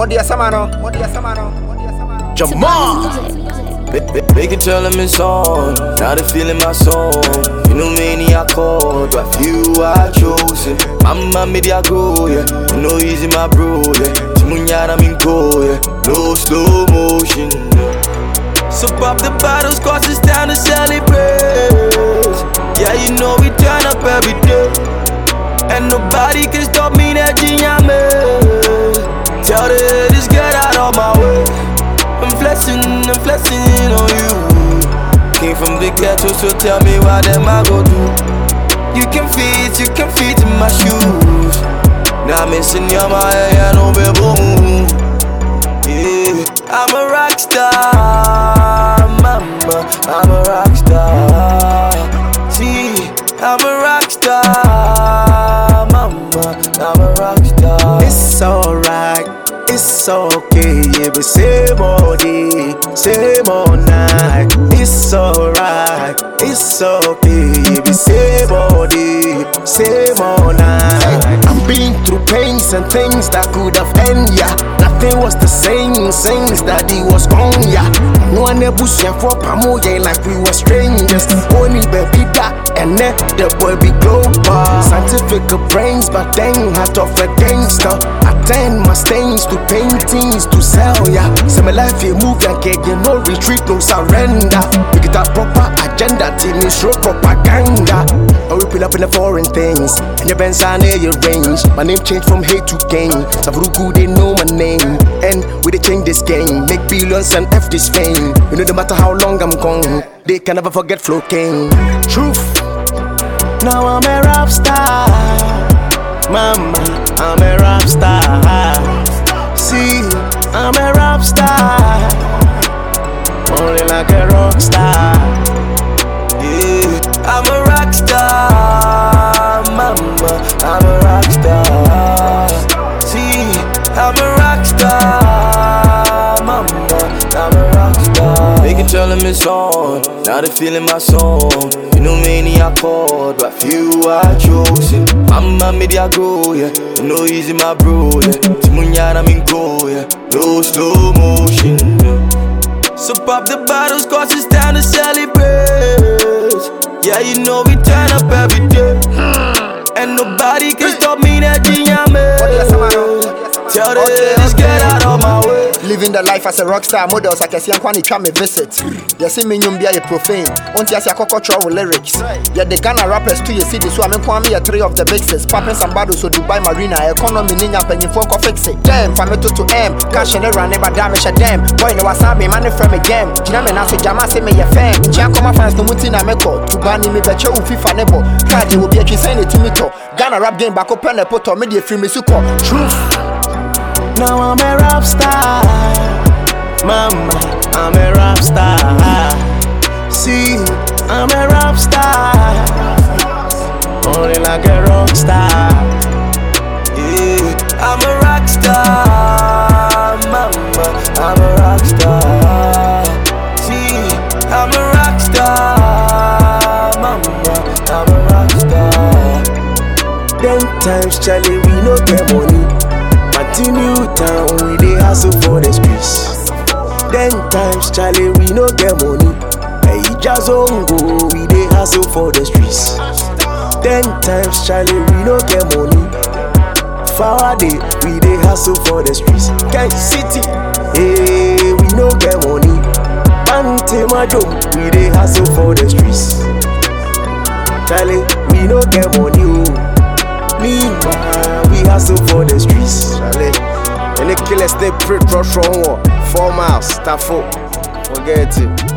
Jamal. They can tell him it's on. Now they feeling my song. You know many I called, but few I chosen. Mama made ya go, yeah. You know easy my bro, yeah. Timunyara minko, yeah. No slow motion. So pop the bottles, cause it's time to celebrate. Yeah, you know we turn up every day, and nobody can stop me that Jinyame. Tell the haters get out of my way. I'm flexing on you. Came from the ghetto, so tell me why them I go do. You can fit in my shoes. Now I'm missing your my no baby. Yeah, I'm a rock star, mama. I'm a rock star. See, I'm a rock star, mama. I'm a rock star. It's alright, it's okay, yeah, but same all day, same all night. It's alright, it's okay, yeah, but same all day, same all night. I've been through pains and things that could have ended, yeah. Nothing was the same since that it was gone, yeah. No one ever said for Pamoya like we were strangers. Only baby that, and then the boy be global. Scientific brains, but then heart of a gangster. I turn my stains to paintings to sell, yeah. Say my life you move and get you no retreat, no surrender. We get that proper agenda, team is show propaganda. And we pull up in the foreign things, and your Benz are near your range. My name changed from hate to gain. Savruku, they know my name, and we they change this game. Make billions and F this fame. You know no matter how long I'm gone, they can never forget Flow King. Truth. Now I'm a rap star, mama. I'm a rap star. See, I'm a rap star, only like a rock star. Yeah, I'm a rock star, mama. I'm a rock star. See, I'm a rock star, mama. I'm a rock star. They can tell him it's on. Now they feeling my song. You know many I called, but few I chosen. Mama made ya go, yeah. You know easy my bro, yeah. Timunyara minko, yeah. No slow motion, yeah. So pop the bottles, cause it's time to celebrate. Yeah, you know we turn up every day, and nobody can stop me that Jinyame. Tell the haters get out of my way. Living the life as a rockstar models, I can see I'm going to me visit. You see me be a profane. Until I see a cockroach with lyrics. Yeah, the Ghana rappers too, you see this. So I'm me a three of the big six. Popping some bottles so Dubai Marina. Economy ninja penny phone ko fix it. Damn, from to M. Cash and run never damage a damn. Boy, no wasabi, money from a game. Jiname na so jama say me a fan. Chan come fans no mutina meko. Tubani me beche ufi fanebo. Cardi will be a sign it to me to. Ghana rap game back up on the poto. Media free me suko. Truth. Now I'm a rap star, mama. I'm a rap star. See, I'm a rap star, only like a rock star. Yeah, I'm a rock star, mama. I'm a rock star. See, I'm a rock star, mama. I'm a rock star. Then times, Charlie, we no get money. Continue town, we dey hustle for the streets. Then times, Charlie, we no get money. Hey, just on go, we dey hustle for the streets. Then times, Charlie, we no get money. Faraday, we dey hustle for the streets. Kent City, hey, we no get money. Bantemajo, we dey hustle for the streets. Charlie, we no get money, oh. Meanwhile, we hustle for the streets. Charlie, and the killers they pretty rush from 4 miles. Stafford, forget it.